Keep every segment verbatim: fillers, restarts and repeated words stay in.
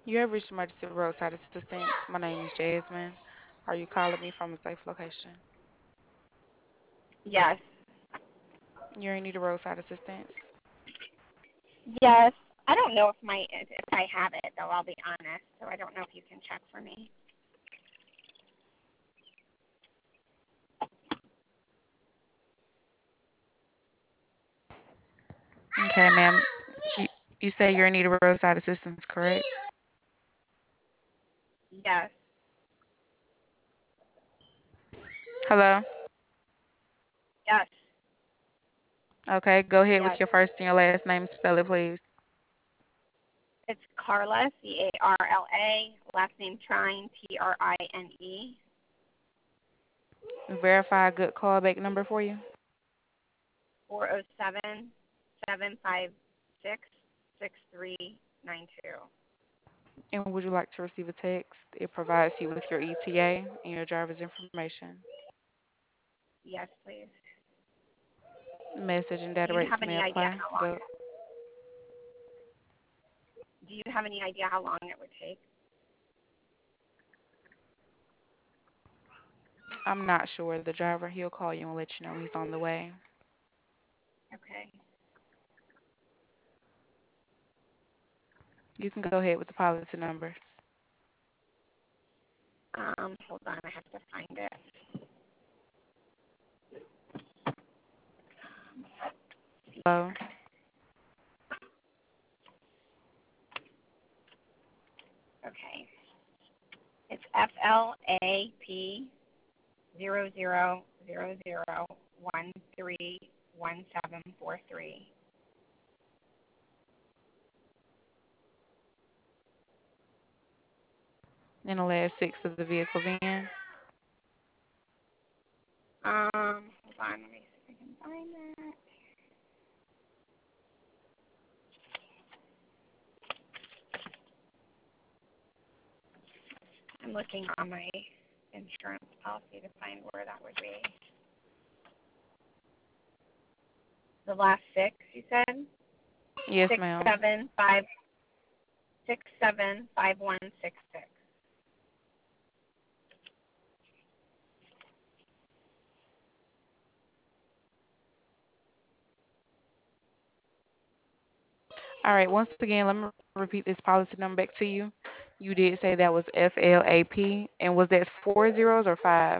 You have reached emergency roadside assistance. My name is Jasmine. Are you calling me from a safe location? Yes. You're in need of roadside assistance. Yes. I don't know if my if I have it though. I'll be honest. So I don't know if you can check for me. Okay, ma'am. You, you say you're in need of roadside assistance, correct? Yes. Hello? Yes. Okay, go ahead with Yes. your first and your last name. Spell it, please. It's Carla, C A R L A. Last name Trine, T R I N E. Verify a good callback number for you. Four zero seven seven five six six three nine two. And would you like to receive a text? It provides you with your E T A and your driver's information. Yes, please. Message and Do data you rates have may any idea apply. how long? Go. Do you have any idea how long it would take? I'm not sure. The driver, he'll call you and let you know he's on the way. Okay. You can go ahead with the policy number. Um, hold on, I have to find it. Hello? Okay. It's F L A P zero zero zero zero one three one seven four three. And the last six of the vehicle V I N. Um, hold on, let me see if I can find it. I'm looking on my insurance policy to find where that would be. The last six, you said? Yes, Six ma'am. seven five six seven five one six six. All right, once again, let me repeat this policy number back to you. You did say that was F L A P, and was that four zeros or five?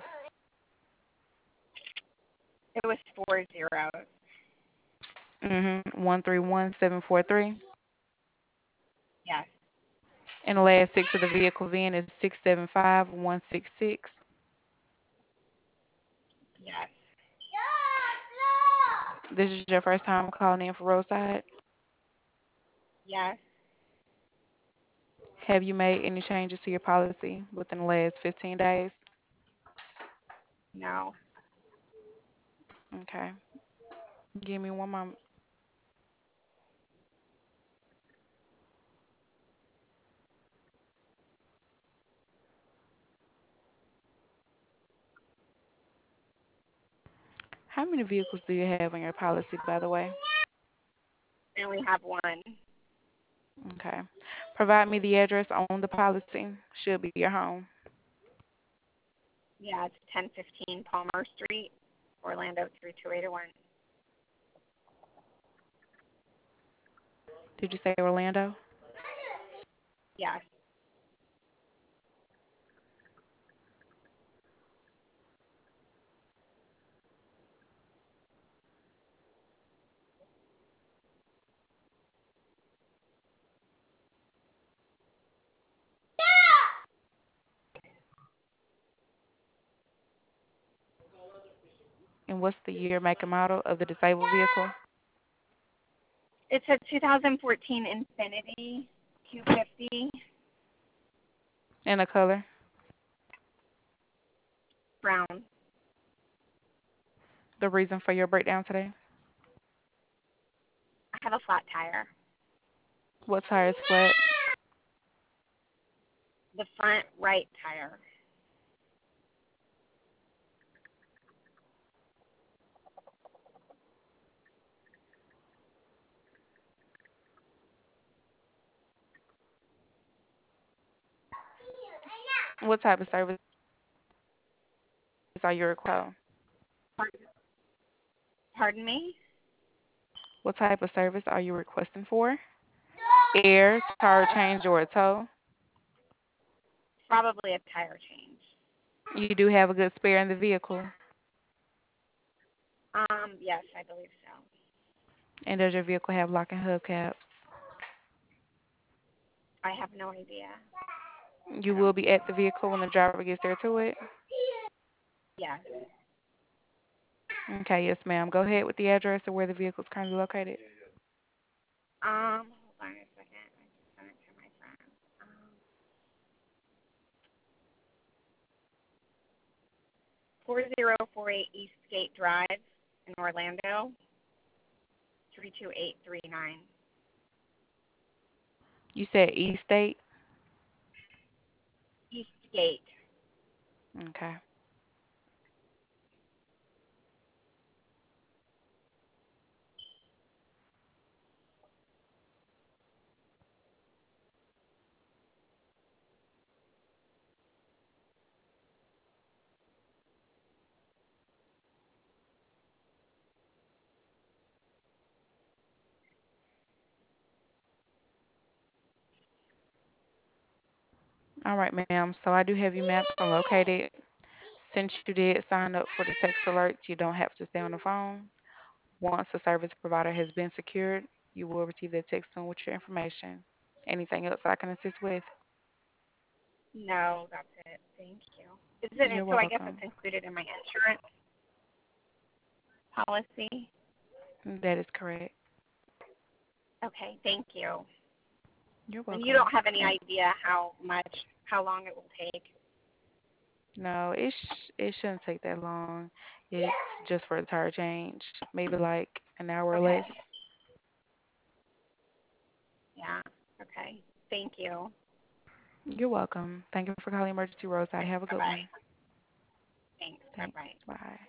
It was four zeros. Mm-hmm. one three one seven four three. Yes, And the last six of the vehicle V I N is six seven five one six six. yes, This is your first time calling in for roadside. yes. Have you made any changes to your policy within the last fifteen days? No. Okay. Give me one moment. How many vehicles do you have on your policy, by the way? I only have one. Okay. Provide me the address on the policy. Should be your home. Yeah, it's ten fifteen Palmer Street, Orlando three two eight one. Did you say Orlando? Yes. And what's the year, make, and model of the disabled vehicle? It's a two thousand fourteen Infinity Q fifty And the color? brown. The reason for your breakdown today? I have a flat tire. What tire is flat? The front right tire. What type of service are you requesting? Pardon, pardon me? What type of service are you requesting for? Air, tire change, or a tow? Probably a tire change. You do have a good spare in the vehicle. Um, yes, I believe so. And does your vehicle have lock and hubcaps? I have no idea. I You will don't. be at the vehicle when the driver gets there to it? Yes. Okay, yes, ma'am. Go ahead with the address of where the vehicle is currently located. Um, hold on a second. I just sent it to my friend. Um, four zero four eight Eastgate Drive in Orlando, three two eight three nine. You said East State? Eastgate. Okay. All right, ma'am. So I do have you mapped and located. Since you did sign up for the text alerts, you don't have to stay on the phone. Once the service provider has been secured, you will receive that text soon with your information. Anything else I can assist with? No, that's it. Thank you. Is it? You're So I guess it's welcome. included in my insurance policy. That is correct. Okay. Thank you. You're And you welcome. don't have any And idea how much, how long it will take. no, it sh it shouldn't take that long. It's just for a tire change, maybe like an hour or Okay. less. Yeah. Okay. Thank you. You're welcome. Thank you for calling Emergency Roadside. Okay. Have a Bye good bye. one. Thanks. Bye Thanks. bye. Bye.